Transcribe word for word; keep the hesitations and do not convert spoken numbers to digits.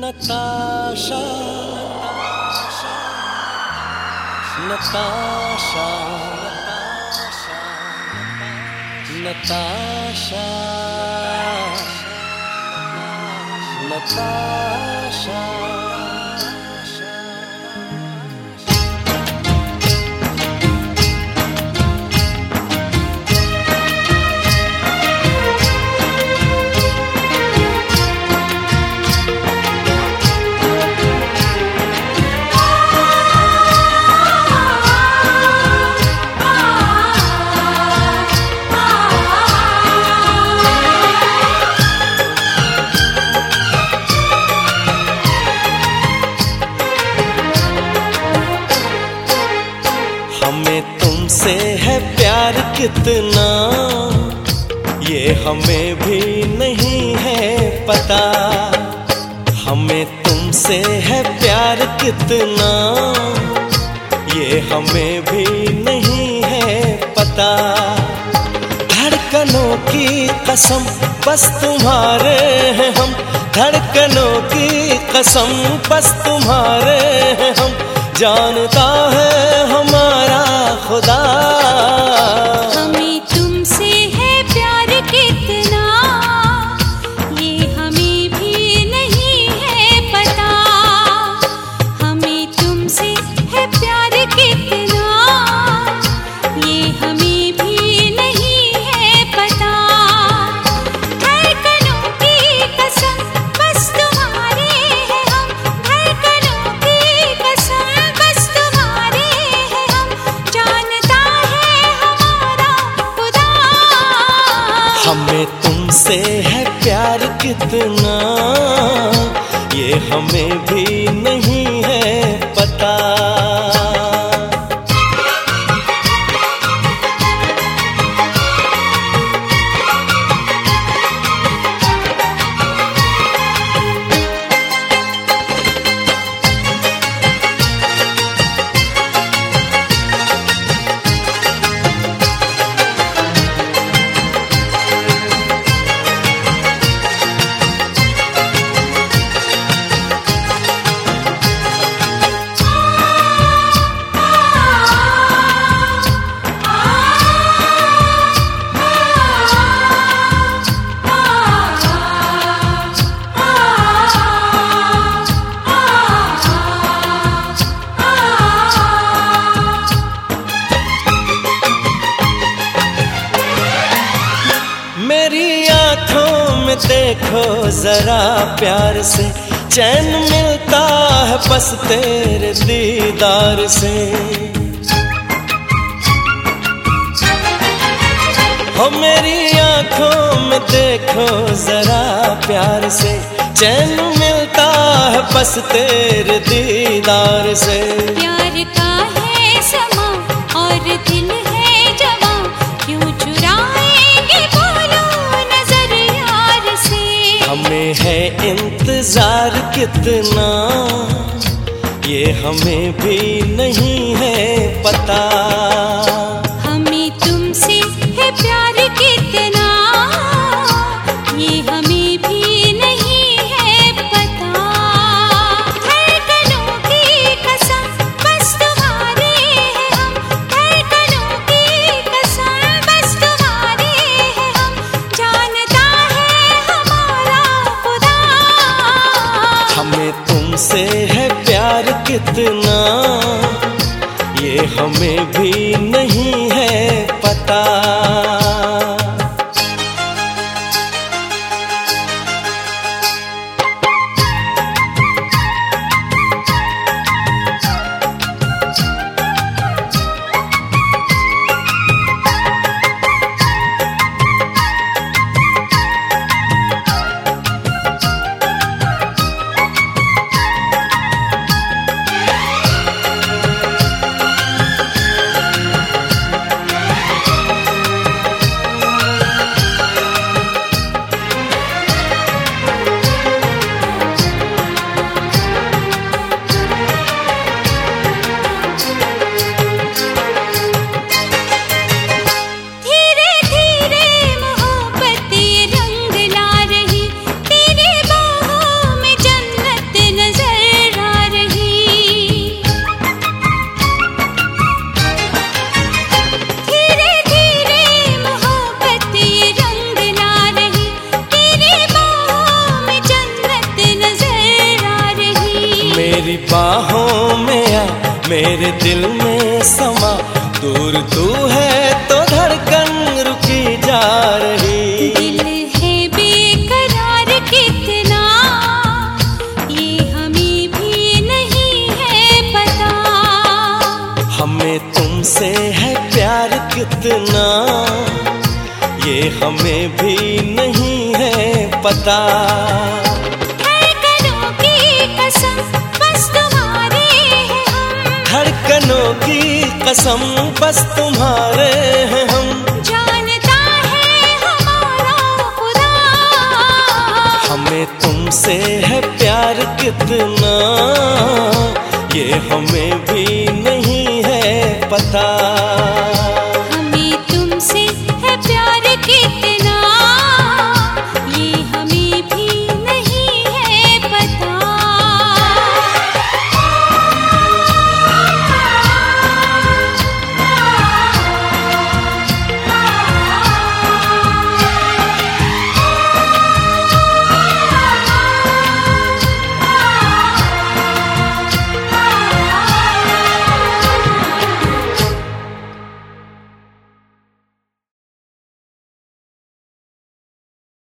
नताशा नताशा नताशा नताशा हमें तुमसे है प्यार कितना, ये हमें भी नहीं है पता। हमें तुमसे है प्यार कितना, ये हमें भी नहीं है पता। धड़कनों की कसम बस तुम्हारे हैं हम, धड़कनों की कसम बस तुम्हारे हैं हम। जानता है हमारा खुदा हमें तुमसे है प्यार कितना, ये हमें भी नहीं है पता। हमें तुमसे है प्यार कितना, ये हमें भी नहीं है पता। धड़कनों की कसम बस तुम्हारे हैं हम, धड़कनों की कसम बस तुम्हारे हैं हम। जानता है हमारा खुदा हमें तुमसे है प्यार कितना, ये हमें भी नहीं है पता। मेरी आँखों में देखो जरा प्यार से, चैन मिलता है बस तेरे दीदार से। हो मेरी आँखों में देखो जरा प्यार से, चैन मिलता है बस तेरे दीदार से। प्यार का है समा और दिल है जवां, क्यों चुराएंगे बोलो नजर यार से। हमें है इंतजार कितना, ये हमें भी नहीं है पता। हमें तुमसे है प्यार कितना, ये हमें भी नहीं है पता। धड़कनों की कसम बस तुम्हारे हैं हम, धड़कनों की कसम बस तुम्हारे हैं हम। जानता है हमारा खुदा हमें तुमसे है प्यार कितना, ये हमें भी नहीं है पता। बाहों में आ, मेरे दिल में समा, दूर तू है तो धड़कन रुकी जा रही। दिल है बेकरार कितना, ये हमें भी नहीं है पता। हमें तुमसे है प्यार कितना, ये हमें भी नहीं है पता। धड़कनों की कसम बस तुम्हारे हैं हम, धड़कनों की कसम बस तुम्हारे हैं हम, जानता है हमारा खुदा। हमें तुमसे है प्यार कितना।